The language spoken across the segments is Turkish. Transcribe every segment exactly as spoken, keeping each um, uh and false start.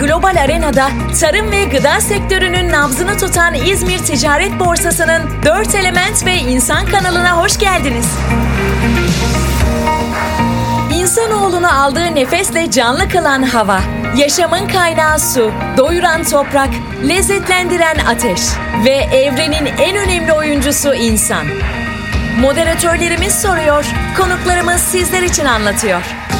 global arenada tarım ve gıda sektörünün nabzını tutan İzmir Ticaret Borsası'nın dört Element ve İnsan kanalına hoş geldiniz. İnsanoğlunu aldığı nefesle canlı kılan hava, yaşamın kaynağı su, doyuran toprak, lezzetlendiren ateş ve evrenin en önemli oyuncusu insan. Moderatörlerimiz soruyor, konuklarımız sizler için anlatıyor.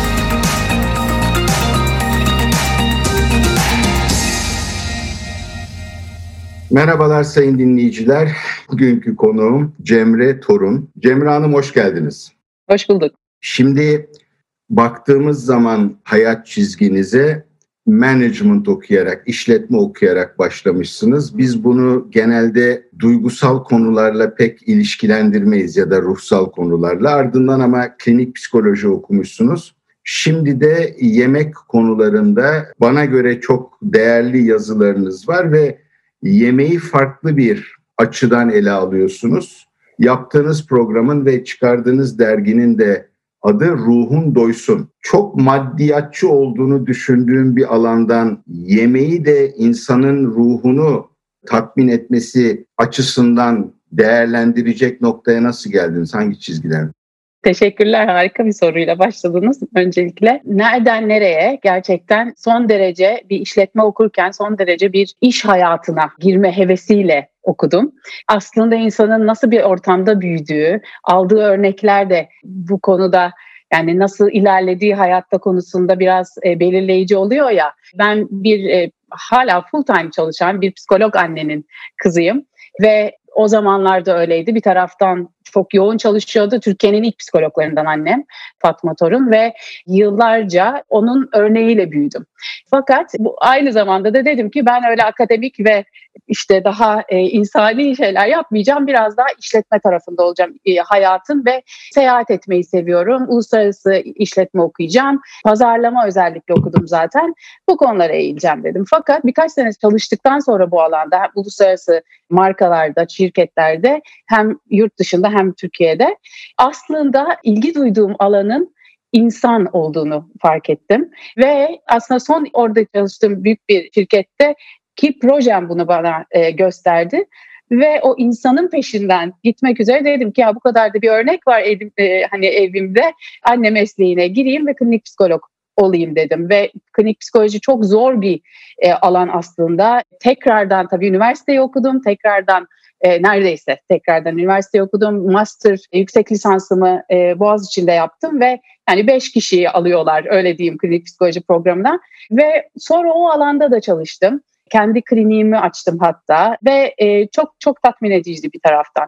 Merhabalar sayın dinleyiciler. Bugünkü konuğum Cemre Torun. Cemre Hanım hoş geldiniz. Hoş bulduk. Şimdi baktığımız zaman hayat çizginize management okuyarak, işletme okuyarak başlamışsınız. Biz bunu genelde duygusal konularla pek ilişkilendirmeyiz ya da ruhsal konularla. Ardından ama klinik psikoloji okumuşsunuz. Şimdi de yemek konularında bana göre çok değerli yazılarınız var ve yemeği farklı bir açıdan ele alıyorsunuz. Yaptığınız programın ve çıkardığınız derginin de adı Ruhun Doysun. Çok maddiyatçı olduğunu düşündüğüm bir alandan yemeği de insanın ruhunu tatmin etmesi açısından değerlendirecek noktaya nasıl geldiniz? Hangi çizgiler? Teşekkürler. Harika bir soruyla başladınız. Öncelikle nereden nereye gerçekten son derece bir işletme okurken son derece bir iş hayatına girme hevesiyle okudum. Aslında insanın nasıl bir ortamda büyüdüğü, aldığı örnekler de bu konuda yani nasıl ilerlediği hayatta konusunda biraz e, belirleyici oluyor ya. Ben bir e, hala full time çalışan bir psikolog annenin kızıyım ve o zamanlarda öyleydi. Bir taraftan çok yoğun çalışıyordu. Türkiye'nin ilk psikologlarından annem Fatma Torun ve yıllarca onun örneğiyle büyüdüm. Fakat bu aynı zamanda da dedim ki ben öyle akademik ve işte daha e, insani şeyler yapmayacağım. Biraz daha işletme tarafında olacağım e, hayatın ve seyahat etmeyi seviyorum. Uluslararası işletme okuyacağım. Pazarlama özellikle okudum zaten. Bu konulara eğileceğim dedim. Fakat birkaç sene çalıştıktan sonra bu alanda hem uluslararası markalarda, şirketlerde hem yurt dışında hem Türkiye'de aslında ilgi duyduğum alanın insan olduğunu fark ettim. Ve aslında son orada çalıştığım büyük bir şirkette ki projem bunu bana e, gösterdi. Ve o insanın peşinden gitmek üzere dedim ki ya bu kadar da bir örnek var ev, e, hani evimde anne mesleğine gireyim ve klinik psikolog olayım dedim. Ve klinik psikoloji çok zor bir e, alan aslında. Tekrardan tabii üniversiteyi okudum, tekrardan E, neredeyse tekrardan üniversite okudum. Master e, yüksek lisansımı e, Boğaziçi'nde yaptım ve yani beş kişiyi alıyorlar öyle diyeyim klinik psikoloji programına. Ve sonra o alanda da çalıştım. Kendi kliniğimi açtım hatta ve e, çok çok tatmin ediciydi bir taraftan.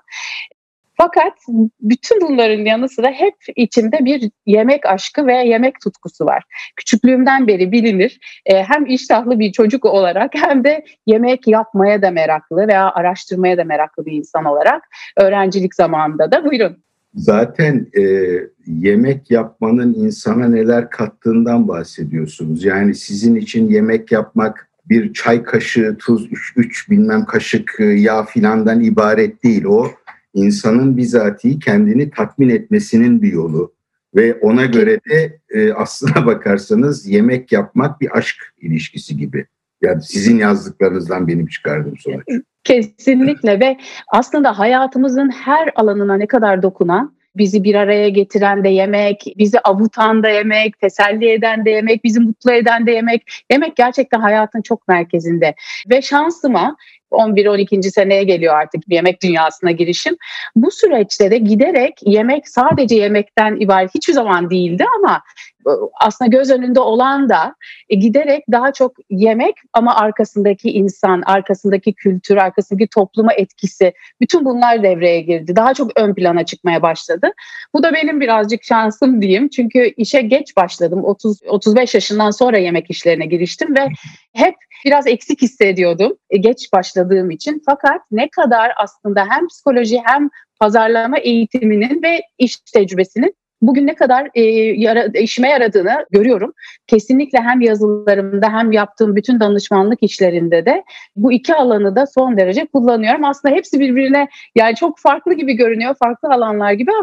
Fakat bütün bunların yanı sıra hep içimde bir yemek aşkı ve yemek tutkusu var. Küçüklüğümden beri bilinir. E, hem iştahlı bir çocuk olarak hem de yemek yapmaya da meraklı veya araştırmaya da meraklı bir insan olarak öğrencilik zamanında da buyurun. Zaten e, yemek yapmanın insana neler kattığından bahsediyorsunuz. Yani sizin için yemek yapmak bir çay kaşığı tuz, üç, üç bilmem kaşık yağ filandan ibaret değil. O insanın bizatihi kendini tatmin etmesinin bir yolu ve ona göre de e, aslına bakarsanız yemek yapmak bir aşk ilişkisi gibi. Yani sizin yazdıklarınızdan benim çıkardığım sonuç. Kesinlikle ve aslında hayatımızın her alanına ne kadar dokunan, bizi bir araya getiren de yemek, bizi avutan da yemek, teselli eden de yemek, bizi mutlu eden de yemek. Yemek gerçekten hayatın çok merkezinde ve şansıma on bir on ikinci seneye geliyor artık bir yemek dünyasına girişim. Bu süreçte de giderek yemek sadece yemekten ibaret hiçbir zaman değildi ama aslında göz önünde olan da giderek daha çok yemek ama arkasındaki insan, arkasındaki kültür, arkasındaki topluma etkisi bütün bunlar devreye girdi. Daha çok ön plana çıkmaya başladı. Bu da benim birazcık şansım diyeyim. Çünkü işe geç başladım. otuz otuz beş yaşından sonra yemek işlerine giriştim ve hep biraz eksik hissediyordum geç başladığım için. Fakat ne kadar aslında hem psikoloji hem pazarlama eğitiminin ve iş tecrübesinin bugün ne kadar e, yara, işime yaradığını görüyorum. Kesinlikle hem yazılarımda hem yaptığım bütün danışmanlık işlerinde de bu iki alanı da son derece kullanıyorum. Aslında hepsi birbirine yani çok farklı gibi görünüyor, farklı alanlar gibi ama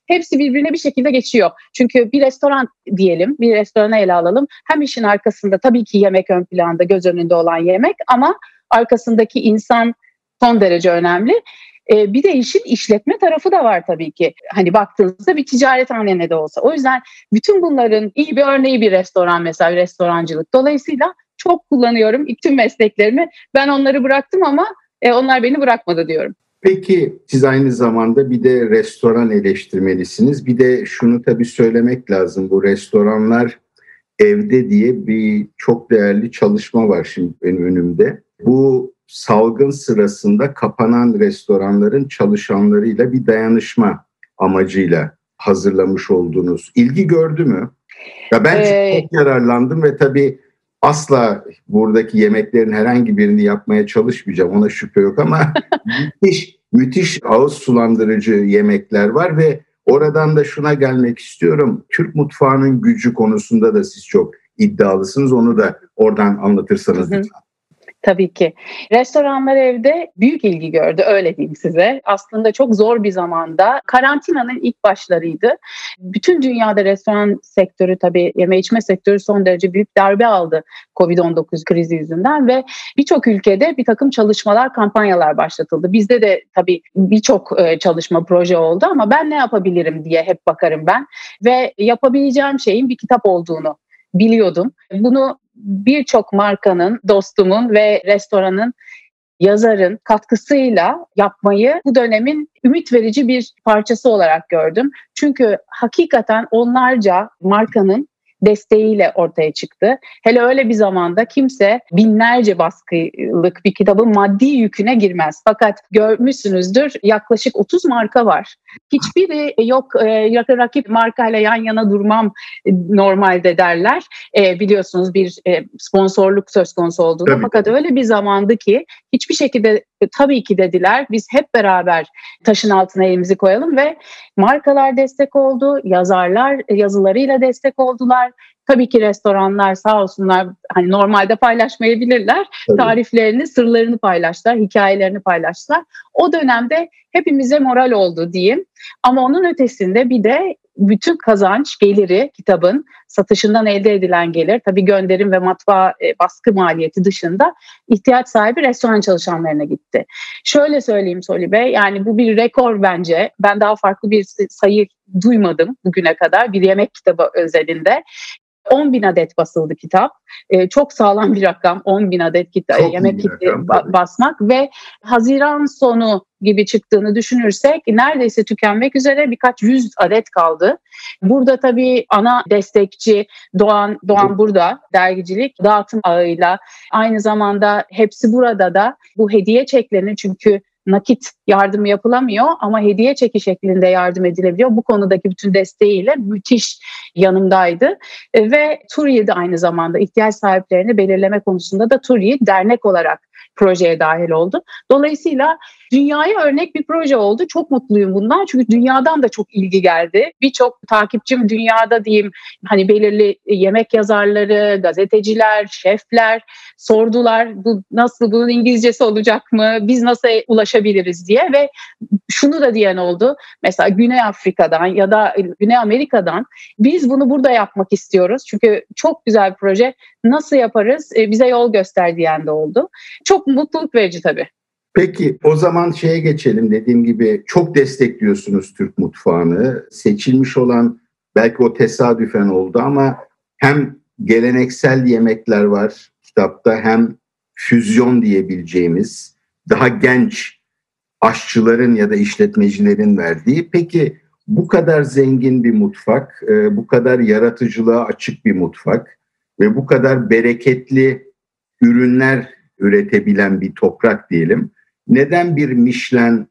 hepsi birbirine bir şekilde geçiyor. Çünkü bir restoran diyelim, bir restoranı ele alalım. Hem işin arkasında tabii ki yemek ön planda, göz önünde olan yemek ama arkasındaki insan son derece önemli. Ee, bir de işin işletme tarafı da var tabii ki. Hani baktığınızda bir ticarethane ne de olsa. O yüzden bütün bunların iyi bir örneği bir restoran, mesela restorancılık. Dolayısıyla çok kullanıyorum tüm mesleklerimi. Ben onları bıraktım ama e, onlar beni bırakmadı diyorum. Peki siz aynı zamanda bir de restoran eleştirmelisiniz. Bir de şunu tabii söylemek lazım. Bu restoranlar evde diye bir çok değerli çalışma var şimdi benim önümde. Bu salgın sırasında kapanan restoranların çalışanlarıyla bir dayanışma amacıyla hazırlamış olduğunuz. İlgi gördü mü? Ya ben ee... çok yararlandım ve tabii asla buradaki yemeklerin herhangi birini yapmaya çalışmayacağım. Ona şüphe yok ama müthiş, müthiş ağız sulandırıcı yemekler var ve oradan da şuna gelmek istiyorum. Türk mutfağının gücü konusunda da siz çok iddialısınız. Onu da oradan anlatırsanız hı hı. lütfen. Tabii ki. Restoranlar evde büyük ilgi gördü, öyle diyeyim size. Aslında çok zor bir zamanda, karantinanın ilk başlarıydı. Bütün dünyada restoran sektörü, tabii yeme içme sektörü son derece büyük darbe aldı kovid on dokuz krizi yüzünden ve birçok ülkede bir takım çalışmalar, kampanyalar başlatıldı. Bizde de tabii birçok çalışma, proje oldu ama ben ne yapabilirim diye hep bakarım ben ve yapabileceğim şeyin bir kitap olduğunu biliyordum. Bunu birçok markanın, dostumun ve restoranın, yazarın katkısıyla yapmayı bu dönemin ümit verici bir parçası olarak gördüm. Çünkü hakikaten onlarca markanın desteğiyle ortaya çıktı. Hele öyle bir zamanda kimse binlerce baskılık bir kitabın maddi yüküne girmez. Fakat görmüşsünüzdür, yaklaşık otuz marka var. Hiçbiri yok e, rakip markayla yan yana durmam e, normalde derler. E, biliyorsunuz bir e, sponsorluk söz konusu olduğunu. Tabii. Fakat öyle bir zamandı ki hiçbir şekilde e, tabii ki dediler biz hep beraber taşın altına elimizi koyalım ve markalar destek oldu, yazarlar yazılarıyla destek oldular. Tabii ki restoranlar sağ olsunlar, hani normalde paylaşmayabilirler. Tabii. Tariflerini, sırlarını paylaştılar, hikayelerini paylaştılar. O dönemde hepimize moral oldu diyeyim. Ama onun ötesinde bir de bütün kazanç, geliri, kitabın satışından elde edilen gelir, tabii gönderim ve matbaa e, baskı maliyeti dışında ihtiyaç sahibi restoran çalışanlarına gitti. Şöyle söyleyeyim Soli Bey, yani bu bir rekor bence. Ben daha farklı bir sayı duymadım bugüne kadar bir yemek kitabı özelinde. on bin adet basıldı kitap. Ee, çok sağlam bir rakam, on bin adet kita- yemek kitabı ba- basmak ve Haziran sonu gibi çıktığını düşünürsek neredeyse tükenmek üzere birkaç yüz adet kaldı. Burada tabii ana destekçi Doğan Doğan burada dergicilik dağıtım ağıyla, aynı zamanda hepsi burada da bu hediye çeklerini, çünkü nakit yardım yapılamıyor ama hediye çeki şeklinde yardım edilebiliyor. Bu konudaki bütün desteğiyle müthiş yanımdaydı. E, ve Turiye de aynı zamanda ihtiyaç sahiplerini belirleme konusunda da Turiye dernek olarak projeye dahil oldu. Dolayısıyla dünyaya örnek bir proje oldu. Çok mutluyum bundan. Çünkü dünyadan da çok ilgi geldi. Birçok takipçim dünyada diyeyim, hani belirli yemek yazarları, gazeteciler, şefler sordular. Bu nasıl, bunun İngilizcesi olacak mı? Biz nasıl ulaşabiliriz diye ve şunu da diyen oldu. Mesela Güney Afrika'dan ya da Güney Amerika'dan biz bunu burada yapmak istiyoruz. Çünkü çok güzel bir proje. Nasıl yaparız? Bize yol göster diyen de oldu. Çok mutluluk verici tabii. Peki o zaman şeye geçelim. Dediğim gibi çok destekliyorsunuz Türk mutfağını. Seçilmiş olan belki o tesadüfen oldu ama hem geleneksel yemekler var kitapta, hem füzyon diyebileceğimiz daha genç aşçıların ya da işletmecilerin verdiği. Peki bu kadar zengin bir mutfak, bu kadar yaratıcılığa açık bir mutfak ve bu kadar bereketli ürünler üretebilen bir toprak diyelim. Neden bir Michelin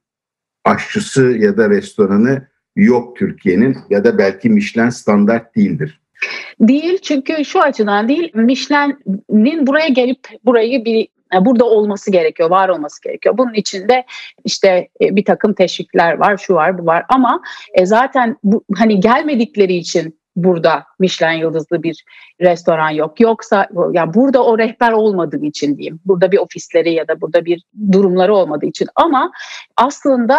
aşçısı ya da restoranı yok Türkiye'nin, ya da belki Michelin standart değildir? Değil, çünkü şu açıdan değil. Michelin'in buraya gelip burayı bir burada olması gerekiyor, var olması gerekiyor. Bunun içinde işte bir takım teşvikler var, şu var, bu var. Ama zaten bu, hani gelmedikleri için burada Michelin yıldızlı bir restoran yok. Yoksa ya burada o rehber olmadığı için diyeyim. Burada bir ofisleri ya da burada bir durumları olmadığı için. Ama aslında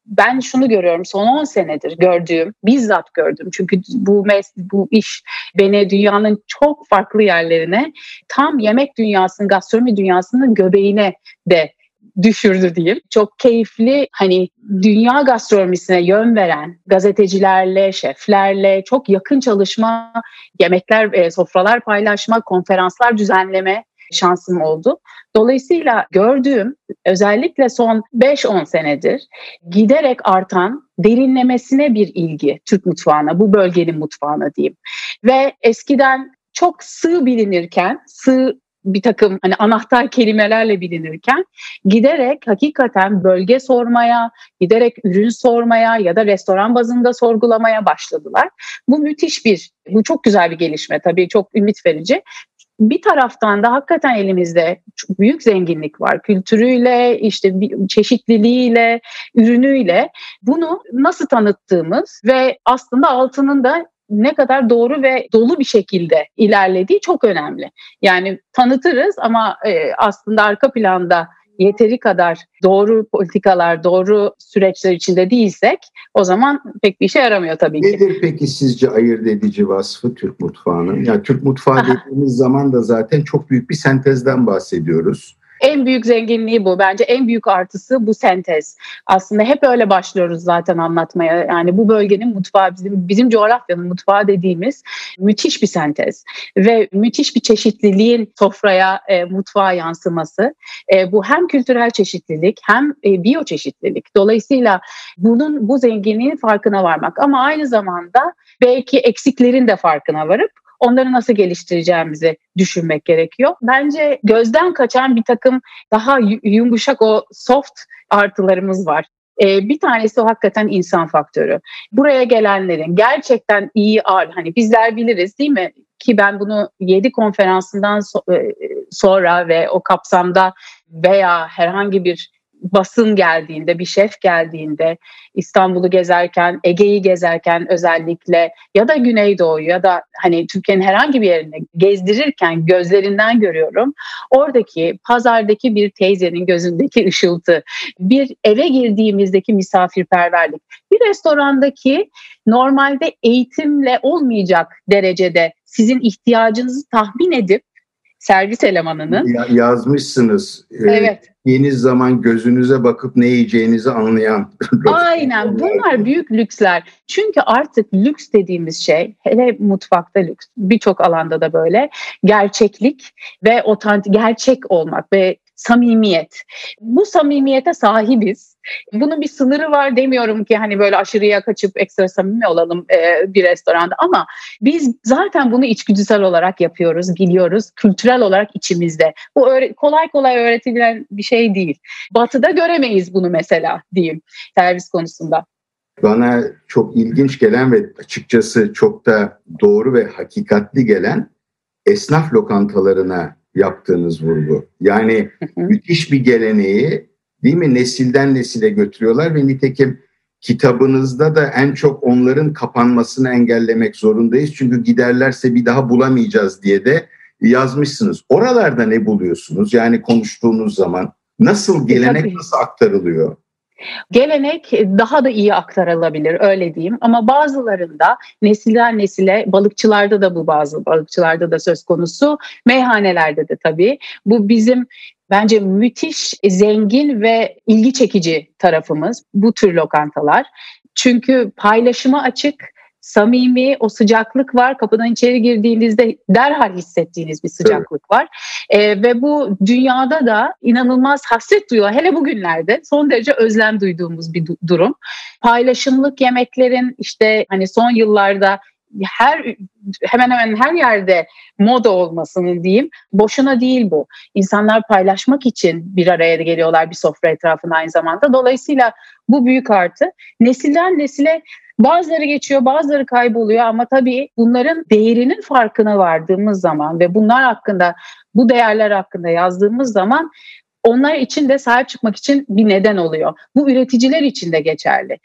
ben şunu görüyorum, son on senedir gördüğüm, bizzat gördüm. Çünkü bu mes- bu iş beni dünyanın çok farklı yerlerine, tam yemek dünyasının, gastronomi dünyasının göbeğine de düşürdü diyeyim. Çok keyifli, hani dünya gastronomisine yön veren gazetecilerle, şeflerle çok yakın çalışma, yemekler, e, sofralar paylaşma, konferanslar düzenleme şansım oldu. Dolayısıyla gördüğüm, özellikle son beş on senedir giderek artan, derinlemesine bir ilgi Türk mutfağına, bu bölgenin mutfağına diyeyim. Ve eskiden çok sığ bilinirken, sığ bir takım hani anahtar kelimelerle bilinirken giderek hakikaten bölge sormaya, giderek ürün sormaya ya da restoran bazında sorgulamaya başladılar. Bu müthiş bir, bu çok güzel bir gelişme, tabii çok ümit verici. Bir taraftan da hakikaten elimizde çok büyük zenginlik var. Kültürüyle, işte çeşitliliğiyle, ürünüyle bunu nasıl tanıttığımız ve aslında altının da ne kadar doğru ve dolu bir şekilde ilerlediği çok önemli. Yani tanıtırız ama e, aslında arka planda yeteri kadar doğru politikalar, doğru süreçler içinde değilsek o zaman pek bir işe yaramıyor tabii ki. Nedir peki sizce ayırt edici vasfı Türk mutfağının? Yani Türk mutfağı dediğimiz zaman da zaten çok büyük bir sentezden bahsediyoruz. En büyük zenginliği bu. Bence en büyük artısı bu sentez. Aslında hep öyle başlıyoruz zaten anlatmaya. Yani bu bölgenin mutfağı, bizim bizim coğrafyanın mutfağı dediğimiz müthiş bir sentez ve müthiş bir çeşitliliğin sofraya, e, mutfağa yansıması. E, bu hem kültürel çeşitlilik hem e, biyoçeşitlilik. Dolayısıyla bunun, bu zenginliğin farkına varmak ama aynı zamanda belki eksiklerin de farkına varıp onları nasıl geliştireceğimizi düşünmek gerekiyor. Bence gözden kaçan bir takım daha yumuşak, o soft artılarımız var. Ee, bir tanesi o hakikaten insan faktörü. Buraya gelenlerin gerçekten iyi ağır, hani bizler biliriz değil mi? Ki ben bunu yedi konferansından so- sonra ve o kapsamda veya herhangi bir basın geldiğinde, bir şef geldiğinde, İstanbul'u gezerken, Ege'yi gezerken özellikle ya da Güneydoğu'yu ya da hani Türkiye'nin herhangi bir yerine gezdirirken gözlerinden görüyorum. Oradaki pazardaki bir teyzenin gözündeki ışıltı, bir eve girdiğimizdeki misafirperverlik, bir restorandaki normalde eğitimle olmayacak derecede sizin ihtiyacınızı tahmin edip servis elemanının ya, yazmışsınız. Evet. Yediğiniz zaman gözünüze bakıp ne yiyeceğinizi anlayan. Aynen, bunlar büyük lüksler. Çünkü artık lüks dediğimiz şey, hele mutfakta lüks, birçok alanda da böyle, gerçeklik ve otantik, gerçek olmak ve samimiyet. Bu samimiyete sahibiz. Bunun bir sınırı var, demiyorum ki hani böyle aşırıya kaçıp ekstra samimi olalım e, bir restoranda, ama biz zaten bunu içgüdüsel olarak yapıyoruz, biliyoruz, kültürel olarak içimizde. Bu öğre- kolay kolay öğretilen bir şey değil. Batı'da göremeyiz bunu mesela diyeyim servis konusunda. Bana çok ilginç gelen ve açıkçası çok da doğru ve hakikatli gelen esnaf lokantalarına yaptığınız vurgu. Yani müthiş bir geleneği, değil mi, nesilden nesile götürüyorlar ve nitekim kitabınızda da en çok onların kapanmasını engellemek zorundayız. Çünkü giderlerse bir daha bulamayacağız diye de yazmışsınız. Oralarda ne buluyorsunuz? Yani konuştuğunuz zaman nasıl, gelenek Tabii. nasıl aktarılıyor? Gelenek daha da iyi aktarılabilir, öyle diyeyim, ama bazılarında nesilden nesile, balıkçılarda da bu, bazı balıkçılarda da söz konusu, meyhanelerde de tabii. Bu bizim bence müthiş zengin ve ilgi çekici tarafımız bu tür lokantalar. Çünkü paylaşıma açık, samimi, o sıcaklık var. Kapıdan içeri girdiğinizde derhal hissettiğiniz bir sıcaklık evet. var. Ee, ve bu dünyada da inanılmaz hasret duyuyor. Hele bugünlerde son derece özlem duyduğumuz bir du- durum. Paylaşımlık yemeklerin işte hani son yıllarda her hemen hemen her yerde moda olmasının diyeyim, boşuna değil bu. İnsanlar paylaşmak için bir araya geliyorlar bir sofra etrafında aynı zamanda. Dolayısıyla bu büyük artı. Nesilden nesile bazıları geçiyor, bazıları kayboluyor, ama tabii bunların değerinin farkına vardığımız zaman ve bunlar hakkında, bu değerler hakkında yazdığımız zaman onlar için de sahip çıkmak için bir neden oluyor. Bu üreticiler için de geçerli.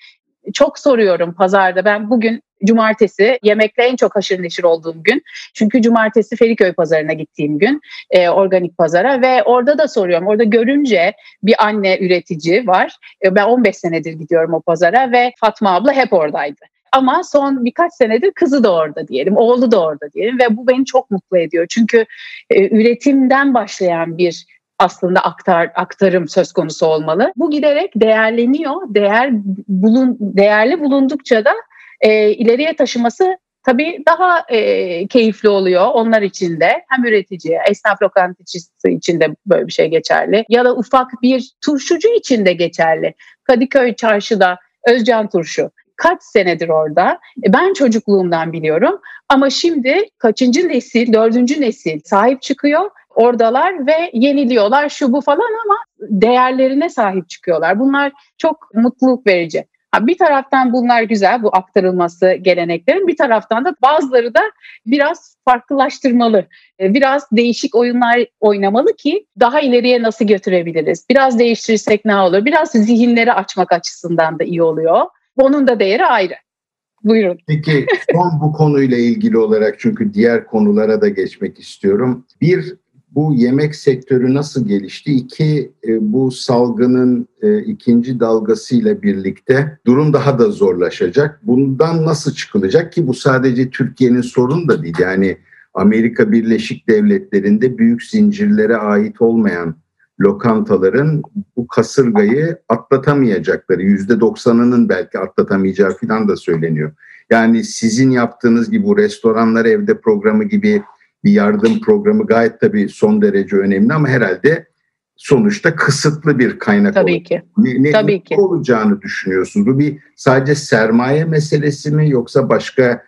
çok soruyorum pazarda. Ben bugün cumartesi yemekle en çok haşır neşir olduğum gün. Çünkü cumartesi Feriköy pazarına gittiğim gün, e, organik pazara, ve orada da soruyorum. Orada görünce bir anne üretici var. E, ben on beş senedir gidiyorum o pazara ve Fatma abla hep oradaydı. Ama son birkaç senedir kızı da orada diyelim, oğlu da orada diyelim, ve bu beni çok mutlu ediyor. Çünkü e, üretimden başlayan bir aslında aktar, aktarım söz konusu olmalı. Bu giderek değerleniyor. Değer bulun, değerli bulundukça da e, ileriye taşıması tabii daha e, keyifli oluyor onlar için de. Hem üreticiye, esnaf lokantacısı için de böyle bir şey geçerli. Ya da ufak bir turşucu için de geçerli. Kadıköy Çarşı'da Özcan Turşu kaç senedir orada. Ben çocukluğumdan biliyorum. Ama şimdi kaçıncı nesil, dördüncü nesil sahip çıkıyor. Oradalar ve yeniliyorlar şu bu falan, ama değerlerine sahip çıkıyorlar. Bunlar çok mutluluk verici. Bir taraftan bunlar güzel, bu aktarılması geleneklerin. Bir taraftan da bazıları da biraz farklılaştırmalı. Biraz değişik oyunlar oynamalı ki daha ileriye nasıl götürebiliriz? Biraz değiştirirsek ne olur? Biraz zihinleri açmak açısından da iyi oluyor. Onun da değeri ayrı. Buyurun. Peki son bu konuyla ilgili olarak, çünkü diğer konulara da geçmek istiyorum. Bir, bu yemek sektörü nasıl gelişti? İki, bu salgının ikinci dalgasıyla birlikte durum daha da zorlaşacak. Bundan nasıl çıkılacak ki bu sadece Türkiye'nin sorunu da değil. Yani Amerika Birleşik Devletleri'nde büyük zincirlere ait olmayan lokantaların bu kasırgayı atlatamayacakları, yüzde doksanının belki atlatamayacağı falan da söyleniyor. Yani sizin yaptığınız gibi bu restoranlar evde programı gibi bir yardım programı gayet tabii son derece önemli, ama herhalde sonuçta kısıtlı bir kaynak tabii olur. ki. Ne, ne, tabii ne ki. olacağını düşünüyorsunuz? Bu bir sadece sermaye meselesi mi, yoksa başka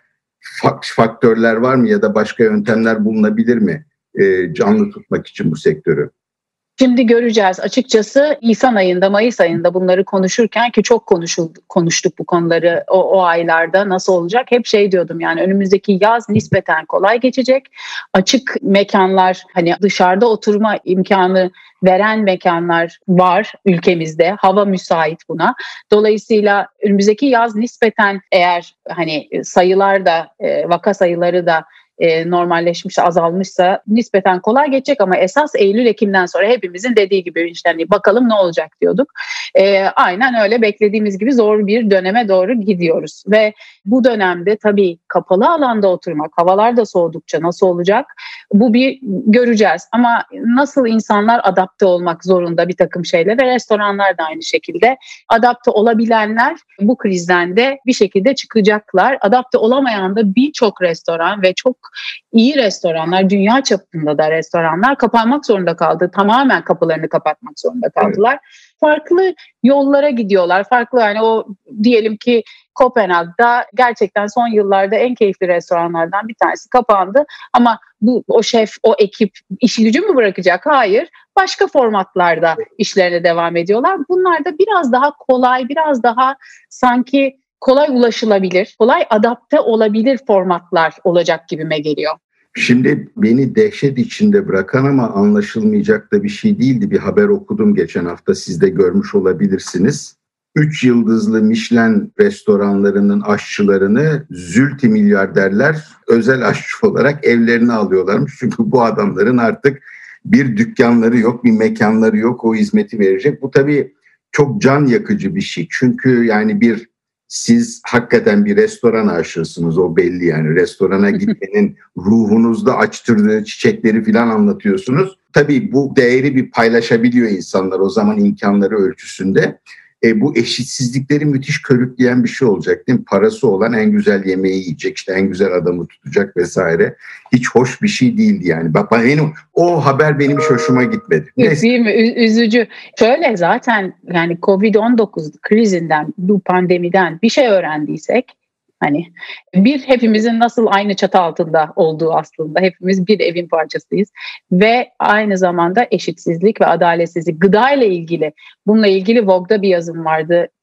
faktörler var mı, ya da başka yöntemler bulunabilir mi e, canlı tutmak için bu sektörü? Şimdi göreceğiz. Açıkçası Nisan ayında, Mayıs ayında bunları konuşurken, ki çok konuşuldu, konuştuk bu konuları o, o aylarda nasıl olacak? Hep şey diyordum, yani önümüzdeki yaz nispeten kolay geçecek. Açık mekanlar, hani dışarıda oturma imkanı veren mekanlar var ülkemizde. Hava müsait buna. Dolayısıyla önümüzdeki yaz nispeten, eğer hani sayılar da vaka sayıları da E, normalleşmiş, azalmışsa nispeten kolay geçecek, ama esas Eylül-Ekim'den sonra hepimizin dediği gibi işte hani bakalım ne olacak diyorduk. E, aynen öyle, beklediğimiz gibi zor bir döneme doğru gidiyoruz ve bu dönemde tabii kapalı alanda oturmak, havalar da soğudukça nasıl olacak? Bu bir göreceğiz, ama nasıl insanlar adapte olmak zorunda bir takım şeyler, ve restoranlar da aynı şekilde adapte olabilenler bu krizden de bir şekilde çıkacaklar. Adapte olamayan da birçok restoran ve çok iyi restoranlar, dünya çapında da restoranlar kapanmak zorunda kaldı. Tamamen kapılarını kapatmak zorunda kaldılar. Evet. Farklı yollara gidiyorlar. Farklı, yani o diyelim ki Kopenhag'da gerçekten son yıllarda en keyifli restoranlardan bir tanesi kapandı. Ama bu o şef, o ekip işi gücü mü bırakacak? Hayır. Başka formatlarda işlerine devam ediyorlar. Bunlar da biraz daha kolay, biraz daha sanki kolay ulaşılabilir, kolay adapte olabilir formatlar olacak gibime geliyor. Şimdi beni dehşet içinde bırakan ama anlaşılmayacak da bir şey değildi. Bir haber okudum geçen hafta, siz de görmüş olabilirsiniz. Üç yıldızlı Michelin restoranlarının aşçılarını zülti milyarderler özel aşçı olarak evlerine alıyorlarmış. Çünkü bu adamların artık bir dükkanları yok, bir mekanları yok, o hizmeti verecek. Bu tabii çok can yakıcı bir şey. Çünkü yani bir siz hakikaten bir restoran aşığısınız, o belli yani. Restorana gitmenin ruhunuzda açtırdığı çiçekleri falan anlatıyorsunuz. Tabii bu değeri bir paylaşabiliyor insanlar o zaman imkanları ölçüsünde. E, bu eşitsizlikleri müthiş körükleyen bir şey olacak değil mi? Parası olan en güzel yemeği yiyecek, işte en güzel adamı tutacak vesaire. Hiç hoş bir şey değildi yani. Bak benim o haber benim hiç hoşuma gitmedi. Neyse. Değil mi? Ü- üzücü. Şöyle, zaten yani kovid on dokuz krizinden, bu pandemiden bir şey öğrendiysek, hani bir, hepimizin nasıl aynı çatı altında olduğu, aslında hepimiz bir evin parçasıyız ve aynı zamanda eşitsizlik ve adaletsizlik, gıda ile ilgili, bununla ilgili Vogue'da bir yazım vardı.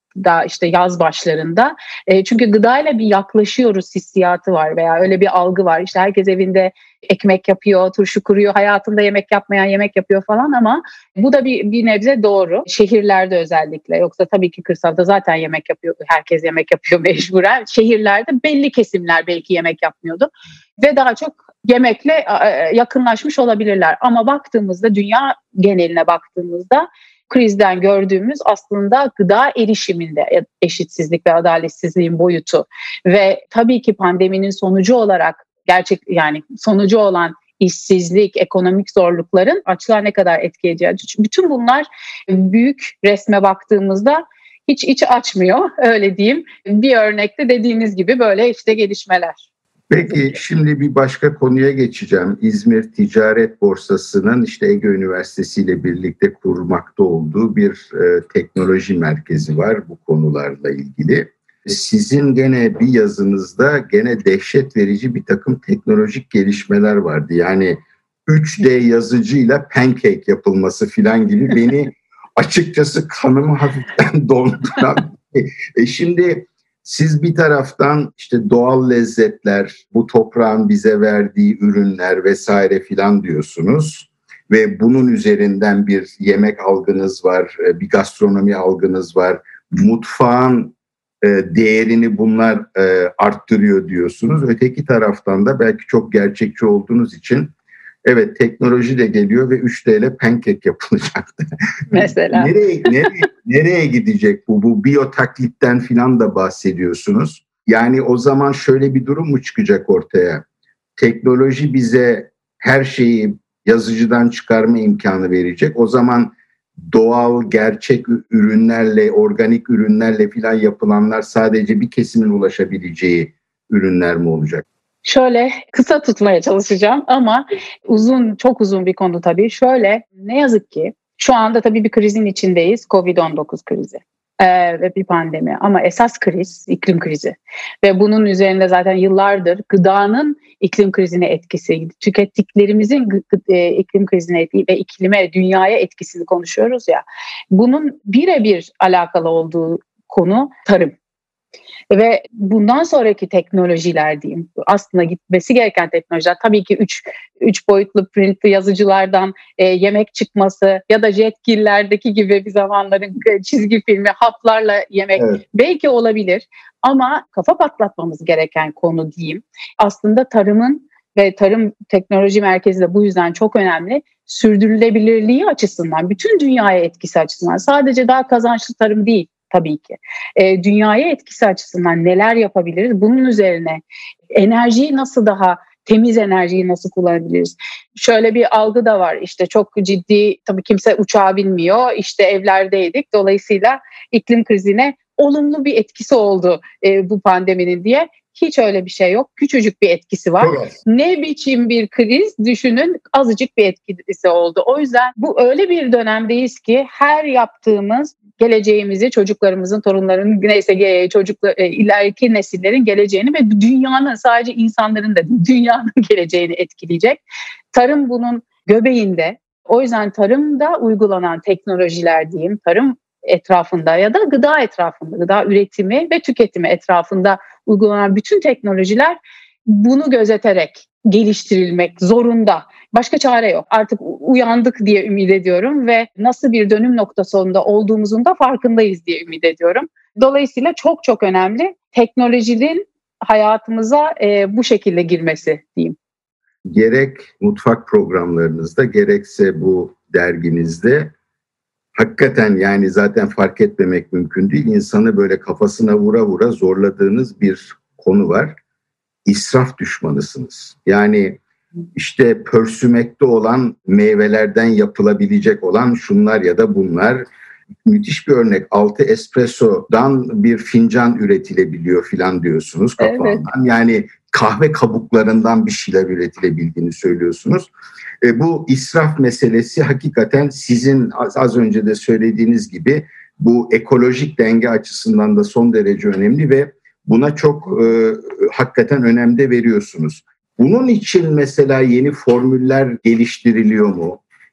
daha işte yaz başlarında. E, çünkü gıdayla bir yaklaşıyoruz hissiyatı var veya öyle bir algı var. İşte herkes evinde ekmek yapıyor, turşu kuruyor, hayatında yemek yapmayan yemek yapıyor falan ama bu da bir, bir nebze doğru. Şehirlerde özellikle. Yoksa tabii ki kırsalda zaten yemek yapıyor. Herkes yemek yapıyor mecburen. Şehirlerde belli kesimler belki yemek yapmıyordu. Ve daha çok yemekle yakınlaşmış olabilirler. Ama baktığımızda, dünya geneline baktığımızda krizden gördüğümüz aslında gıda erişiminde eşitsizlik ve adaletsizliğin boyutu ve tabii ki pandeminin sonucu olarak gerçek yani sonucu olan işsizlik, ekonomik zorlukların açlığa ne kadar etki edeceği. Bütün bunlar büyük resme baktığımızda hiç iç açmıyor, öyle diyeyim. Bir örnekte dediğiniz gibi böyle işte gelişmeler. Peki şimdi bir başka konuya geçeceğim. İzmir Ticaret Borsası'nın işte Ege Üniversitesi ile birlikte kurmakta olduğu bir e, teknoloji merkezi var bu konularla ilgili. Sizin gene bir yazınızda gene dehşet verici bir takım teknolojik gelişmeler vardı. Yani üç D yazıcıyla pancake yapılması filan gibi beni açıkçası kanımı hafiften donduran. E şimdi siz bir taraftan işte doğal lezzetler, bu toprağın bize verdiği ürünler vesaire filan diyorsunuz ve bunun üzerinden bir yemek algınız var, bir gastronomi algınız var. Mutfağın değerini bunlar arttırıyor diyorsunuz. Öteki taraftan da belki çok gerçekçi olduğunuz için evet teknoloji de geliyor ve üç D ile pancake yapılacaktı. Mesela. nereye, nereye, nereye gidecek bu? Bu biyotaklitten filan da bahsediyorsunuz. Yani o zaman şöyle bir durum mu çıkacak ortaya? Teknoloji bize her şeyi yazıcıdan çıkarma imkanı verecek. O zaman doğal, gerçek ürünlerle, organik ürünlerle filan yapılanlar sadece bir kesimin ulaşabileceği ürünler mi olacak? Şöyle kısa tutmaya çalışacağım ama uzun, çok uzun bir konu tabii. Şöyle, ne yazık ki şu anda tabii bir krizin içindeyiz. kovid on dokuz krizi ee, ve bir pandemi. Ama esas kriz iklim krizi. Ve bunun üzerinde zaten yıllardır gıdanın iklim krizine etkisi, tükettiklerimizin e, iklim krizine etkisi ve iklime, dünyaya etkisini konuşuyoruz ya. Bunun birebir alakalı olduğu konu tarım. Ve bundan sonraki teknolojiler diyeyim, aslında gitmesi gereken teknolojiler tabii ki üç, üç boyutlu printli yazıcılardan e, yemek çıkması ya da jetgillerdeki gibi bir zamanların çizgi filmi haplarla yemek evet. Belki olabilir ama kafa patlatmamız gereken konu diyeyim. Aslında tarımın ve tarım teknoloji merkezi de bu yüzden çok önemli. Sürdürülebilirliği açısından, bütün dünyaya etkisi açısından, sadece daha kazançlı tarım değil. Tabii ki. E, dünyaya etkisi açısından neler yapabiliriz? Bunun üzerine enerjiyi nasıl daha temiz enerjiyi nasıl kullanabiliriz? Şöyle bir algı da var. İşte çok ciddi, tabii kimse uçağı bilmiyor. İşte evlerdeydik. Dolayısıyla iklim krizine olumlu bir etkisi oldu e, bu pandeminin diye. Hiç öyle bir şey yok. Küçücük bir etkisi var. Evet. Ne biçim bir kriz düşünün, azıcık bir etkisi oldu. O yüzden bu öyle bir dönemdeyiz ki her yaptığımız geleceğimizi, çocuklarımızın, torunların, neyse çocuklar, ileriki nesillerin geleceğini ve dünyanın, sadece insanların da dünyanın geleceğini etkileyecek. Tarım bunun göbeğinde. O yüzden tarımda uygulanan teknolojiler diyeyim, tarım etrafında ya da gıda etrafında, gıda üretimi ve tüketimi etrafında uygulanan bütün teknolojiler bunu gözeterek geliştirilmek zorunda. Başka çare yok. Artık uyandık diye ümit ediyorum ve nasıl bir dönüm noktasında olduğumuzun da farkındayız diye ümit ediyorum. Dolayısıyla çok çok önemli teknolojinin hayatımıza e, bu şekilde girmesi diyeyim. Gerek mutfak programlarınızda gerekse bu derginizde hakikaten yani zaten fark etmemek mümkün değil. İnsanı böyle kafasına vura vura zorladığınız bir konu var. İsraf düşmanısınız. Yani işte pörsümekte olan meyvelerden yapılabilecek olan şunlar ya da bunlar. Müthiş bir örnek. Altı espressodan bir fincan üretilebiliyor filan diyorsunuz kafandan. Evet. Yani kahve kabuklarından bir şeyler üretilebildiğini söylüyorsunuz. E, bu israf meselesi hakikaten sizin az, az önce de söylediğiniz gibi bu ekolojik denge açısından da son derece önemli ve buna çok e, hakikaten önem de veriyorsunuz. Bunun için mesela yeni formüller geliştiriliyor mu?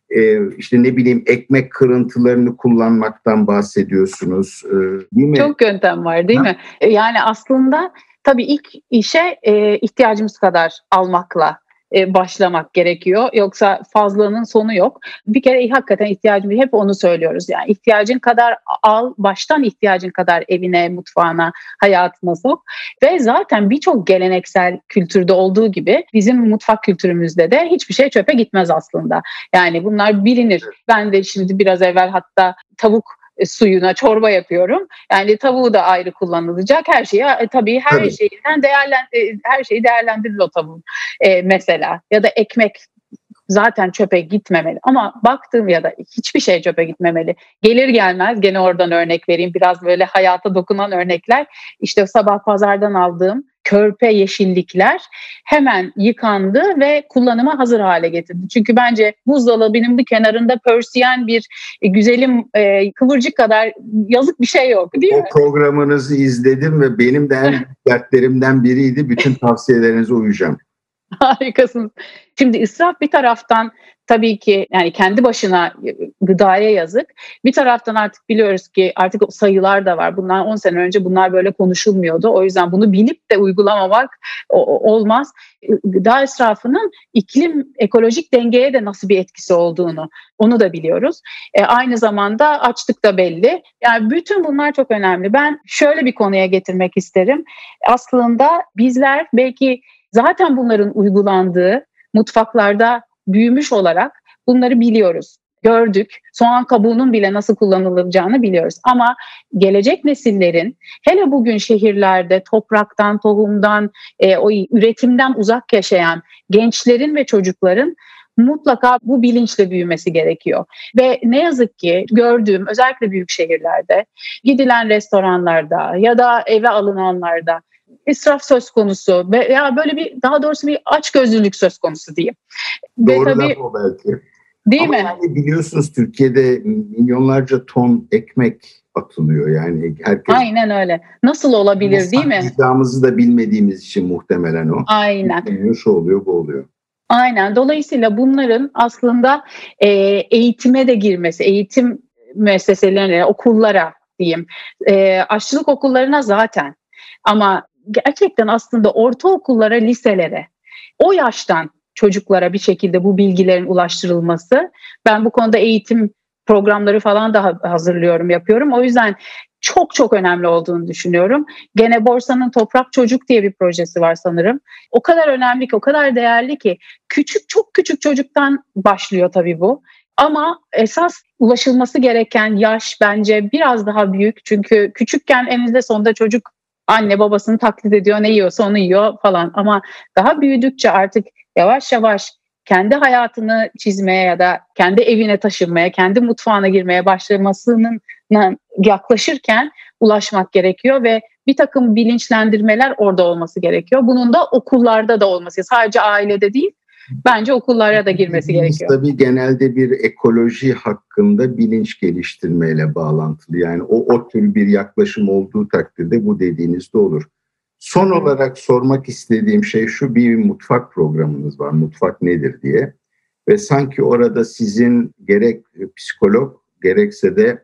e, işte ne bileyim ekmek kırıntılarını kullanmaktan bahsediyorsunuz. E, değil mi? Çok yöntem var değil ha? mi? Yani aslında tabii ilk işe e, ihtiyacımız kadar almakla e, başlamak gerekiyor. Yoksa fazlanın sonu yok. Bir kere hakikaten ihtiyacımız, hep onu söylüyoruz. Yani ihtiyacın kadar al, baştan ihtiyacın kadar evine, mutfağına, hayatına sok. Ve zaten birçok geleneksel kültürde olduğu gibi bizim mutfak kültürümüzde de hiçbir şey çöpe gitmez aslında. Yani bunlar bilinir. Ben de şimdi biraz evvel hatta tavuk suyuna çorba yapıyorum. Yani tavuğu da ayrı kullanılacak. Her şeyi e, tabii her Tabii. şeyinden değerlen e, her şeyi değerlendirir o tavuğun e, mesela. Ya da ekmek zaten çöpe gitmemeli. Ama baktığım ya da hiçbir şey çöpe gitmemeli. Gelir gelmez gene oradan örnek vereyim. Biraz böyle hayata dokunan örnekler. İşte sabah pazardan aldığım körpe yeşillikler hemen yıkandı ve kullanıma hazır hale getirdi. Çünkü bence buzdolabının bir kenarında pörsiyen bir e, güzelim e, kıvırcık kadar yazık bir şey yok değil o mi? O programınızı izledim ve benim de en büyük dertlerimden biriydi. Bütün tavsiyelerinize uyacağım. Harikasınız. Şimdi israf bir taraftan tabii ki yani kendi başına gıdaya yazık. Bir taraftan artık biliyoruz ki artık sayılar da var. Bundan on sene önce bunlar böyle konuşulmuyordu. O yüzden bunu bilip de uygulamamak olmaz. Gıda israfının iklim ekolojik dengeye de nasıl bir etkisi olduğunu onu da biliyoruz. E, aynı zamanda açlık da belli. Yani bütün bunlar çok önemli. Ben şöyle bir konuya getirmek isterim. Aslında bizler belki zaten bunların uygulandığı mutfaklarda büyümüş olarak bunları biliyoruz, gördük. Soğan kabuğunun bile nasıl kullanılacağını biliyoruz. Ama gelecek nesillerin hele bugün şehirlerde topraktan, tohumdan, e, o üretimden uzak yaşayan gençlerin ve çocukların mutlaka bu bilinçle büyümesi gerekiyor. Ve ne yazık ki gördüğüm özellikle büyük şehirlerde gidilen restoranlarda ya da eve alınanlarda israf söz konusu veya böyle bir daha doğrusu bir açgözlülük söz konusu diyeyim. Doğru laf o belki. Değil Ama mi? Yani biliyorsunuz Türkiye'de milyonlarca ton ekmek atılıyor yani herkes. Aynen öyle. Nasıl olabilir değil mi? Saklayacağımızı da bilmediğimiz için muhtemelen o. Aynen. Şu oluyor bu oluyor. Aynen. Dolayısıyla bunların aslında e, eğitime de girmesi, eğitim müesseselerine, okullara diyeyim, e, aşçılık okullarına zaten ama gerçekten aslında ortaokullara, liselere, o yaştan çocuklara bir şekilde bu bilgilerin ulaştırılması. Ben bu konuda eğitim programları falan da hazırlıyorum, yapıyorum. O yüzden çok çok önemli olduğunu düşünüyorum. Gene Borsa'nın Toprak Çocuk diye bir projesi var sanırım. O kadar önemli ki, o kadar değerli ki. Küçük, çok küçük çocuktan başlıyor tabii bu. Ama esas ulaşılması gereken yaş bence biraz daha büyük. Çünkü küçükken eninde sonunda çocuk anne babasını taklit ediyor, ne yiyorsa onu yiyor falan. Ama daha büyüdükçe artık yavaş yavaş kendi hayatını çizmeye ya da kendi evine taşınmaya, kendi mutfağına girmeye başlamasının yaklaşırken ulaşmak gerekiyor ve bir takım bilinçlendirmeler orada olması gerekiyor. Bunun da okullarda da olması, sadece ailede değil, bence okullara da girmesi Biz gerekiyor. Tabii genelde bir ekoloji hakkında bilinç geliştirmeyle bağlantılı. Yani o, o tür bir yaklaşım olduğu takdirde bu dediğiniz de olur. Son olarak sormak istediğim şey şu: bir mutfak programınız var, mutfak nedir diye. Ve sanki orada sizin gerek psikolog gerekse de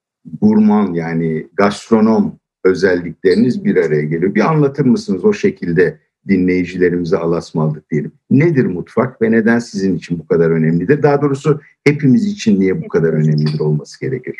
gurman yani gastronom özellikleriniz bir araya geliyor. Bir anlatır mısınız o şekilde dinleyicilerimize alasmaldık diyelim. Nedir mutfak ve neden sizin için bu kadar önemlidir? Daha doğrusu hepimiz için niye bu kadar önemlidir olması gerekir?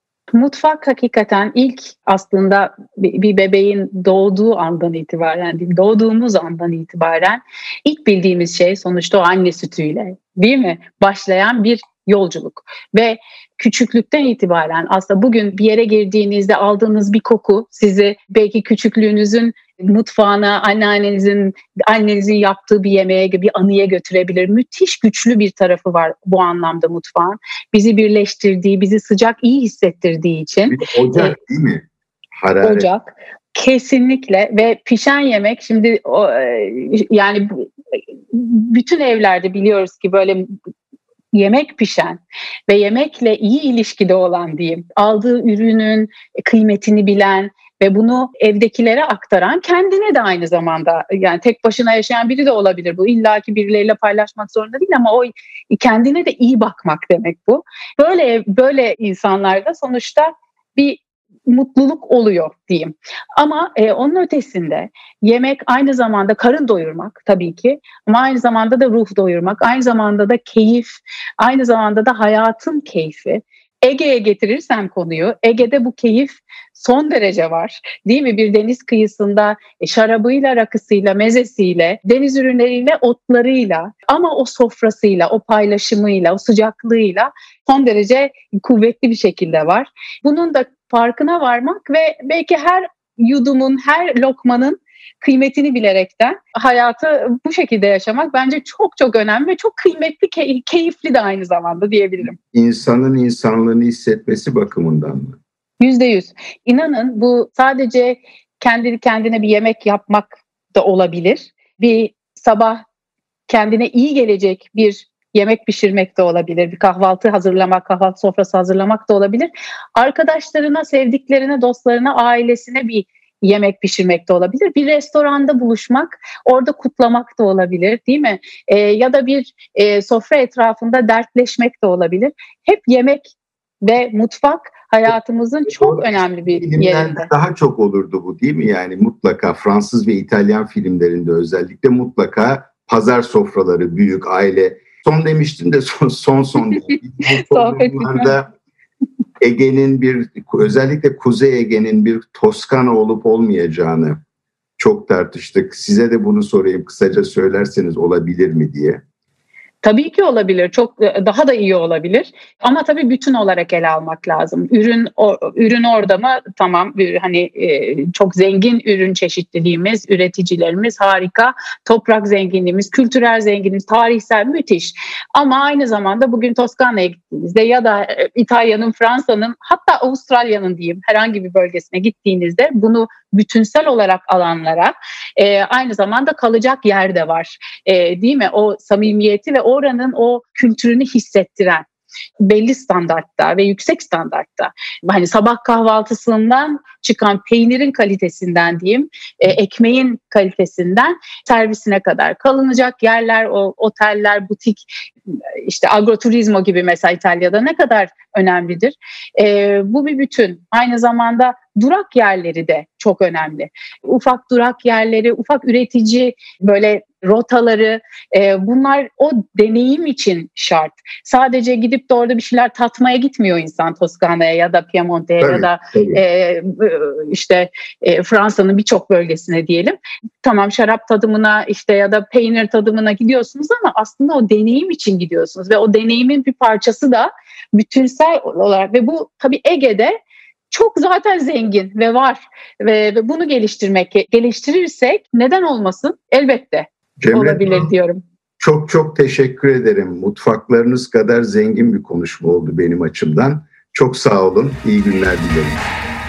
Mutfak hakikaten ilk aslında bir bebeğin doğduğu andan itibaren, doğduğumuz andan itibaren ilk bildiğimiz şey sonuçta o anne sütüyle, değil mi? Başlayan bir yolculuk ve küçüklükten itibaren aslında bugün bir yere girdiğinizde aldığınız bir koku sizi belki küçüklüğünüzün mutfağına, anneannenizin, annenizin yaptığı bir yemeğe, bir anıya götürebilir. Müthiş güçlü bir tarafı var bu anlamda mutfağın. Bizi birleştirdiği, bizi sıcak, iyi hissettirdiği için. Bir de ocak e, değil mi? Hararet. Ocak. Kesinlikle ve pişen yemek şimdi o, yani bütün evlerde biliyoruz ki böyle yemek pişen ve yemekle iyi ilişkide olan diyeyim, aldığı ürünün kıymetini bilen ve bunu evdekilere aktaran, kendine de aynı zamanda, yani tek başına yaşayan biri de olabilir bu. İllaki birileriyle paylaşmak zorunda değil ama o kendine de iyi bakmak demek bu. Böyle böyle insanlarda sonuçta bir mutluluk oluyor diyeyim. Ama e, onun ötesinde yemek aynı zamanda karın doyurmak tabii ki, ama aynı zamanda da ruh doyurmak, aynı zamanda da keyif, aynı zamanda da hayatın keyfi. Ege'ye getirirsem konuyu, Ege'de bu keyif son derece var. Değil mi? Bir deniz kıyısında e, şarabıyla, rakısıyla, mezesiyle, deniz ürünleriyle, otlarıyla, ama o sofrasıyla, o paylaşımıyla, o sıcaklığıyla son derece kuvvetli bir şekilde var. Bunun da farkına varmak ve belki her yudumun, her lokmanın kıymetini bilerekten hayatı bu şekilde yaşamak bence çok çok önemli ve çok kıymetli, key- keyifli de aynı zamanda diyebilirim. İnsanın insanlığını hissetmesi bakımından mı? Yüzde yüz. İnanın bu sadece kendi kendine bir yemek yapmak da olabilir. Bir sabah kendine iyi gelecek bir yemek pişirmek de olabilir. Bir kahvaltı hazırlamak, kahvaltı sofrası hazırlamak da olabilir. Arkadaşlarına, sevdiklerine, dostlarına, ailesine bir yemek pişirmek de olabilir. Bir restoranda buluşmak, orada kutlamak da olabilir, değil mi? Ee, ya da bir e, sofra etrafında dertleşmek de olabilir. Hep yemek ve mutfak hayatımızın çok Doğru. önemli bir yerinde. Daha çok olurdu bu, değil mi? Yani mutlaka Fransız ve İtalyan filmlerinde özellikle mutlaka pazar sofraları, büyük aile. Son demiştim de son son son. Sohbetlerde Ege'nin bir, özellikle Kuzey Ege'nin bir Toskana olup olmayacağını çok tartıştık. Size de bunu sorayım, kısaca söylerseniz olabilir mi diye. Tabii ki olabilir. Çok daha da iyi olabilir. Ama tabii bütün olarak ele almak lazım. Ürün o, ürün orada mı? Tamam. Hani e, çok zengin ürün çeşitliliğimiz, üreticilerimiz harika. Toprak zenginliğimiz, kültürel zenginliğimiz, tarihsel müthiş. Ama aynı zamanda bugün Toskana'ya gittiğinizde ya da İtalya'nın, Fransa'nın, hatta Avustralya'nın diyeyim herhangi bir bölgesine gittiğinizde bunu bütünsel olarak alanlara e, aynı zamanda kalacak yer de var. E, değil mi? O samimiyeti ve oranın o kültürünü hissettiren belli standartta ve yüksek standartta. Hani sabah kahvaltısından çıkan peynirin kalitesinden diyeyim, e, ekmeğin kalitesinden servisine kadar kalınacak yerler, o oteller, butik, işte agroturizmo gibi mesela İtalya'da ne kadar önemlidir. E, bu bir bütün. Aynı zamanda durak yerleri de çok önemli. Ufak durak yerleri, ufak üretici böyle rotaları, e, bunlar o deneyim için şart. Sadece gidip de orada bir şeyler tatmaya gitmiyor insan Toskana'ya ya da Piemonte'ye ya da e, işte e, Fransa'nın birçok bölgesine diyelim. Tamam, şarap tadımına işte ya da peynir tadımına gidiyorsunuz ama aslında o deneyim için gidiyorsunuz ve o deneyimin bir parçası da bütünsel olarak ve bu tabii Ege'de çok zaten zengin ve var ve, ve bunu geliştirmek geliştirirsek neden olmasın? Elbette Cemre, olabilir diyorum. Çok çok teşekkür ederim. Mutfaklarınız kadar zengin bir konuşma oldu benim açımdan. Çok sağ olun. İyi günler dilerim.